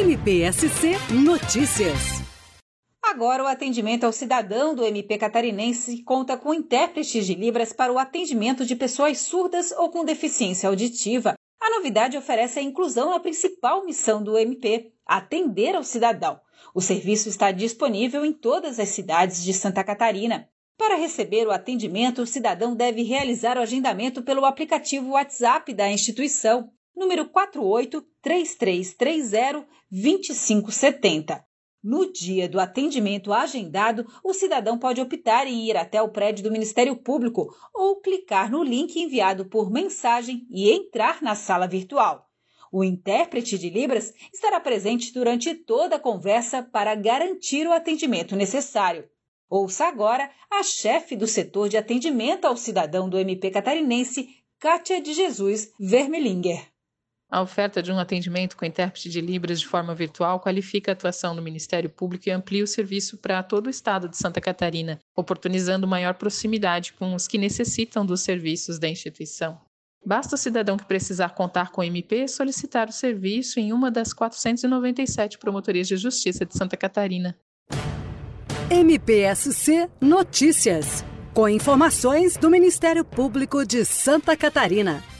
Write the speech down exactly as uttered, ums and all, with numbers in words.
M P S C Notícias. Agora, o atendimento ao cidadão do M P catarinense conta com intérpretes de Libras para o atendimento de pessoas surdas ou com deficiência auditiva. A novidade oferece a inclusão na principal missão do M P, atender ao cidadão. O serviço está disponível em todas as cidades de Santa Catarina. Para receber o atendimento, o cidadão deve realizar o agendamento pelo aplicativo WhatsApp da instituição, número quatro oito, três três três zero, dois cinco sete zero. No dia do atendimento agendado, o cidadão pode optar em ir até o prédio do Ministério Público ou clicar no link enviado por mensagem e entrar na sala virtual. O intérprete de Libras estará presente durante toda a conversa para garantir o atendimento necessário. Ouça agora a chefe do setor de atendimento ao cidadão do M P catarinense, Kátia de Jesus Vermelinger. A oferta de um atendimento com intérprete de Libras de forma virtual qualifica a atuação do Ministério Público e amplia o serviço para todo o estado de Santa Catarina, oportunizando maior proximidade com os que necessitam dos serviços da instituição. Basta o cidadão que precisar contar com o M P solicitar o serviço em uma das quatrocentas e noventa e sete promotorias de justiça de Santa Catarina. M P S C Notícias, com informações do Ministério Público de Santa Catarina.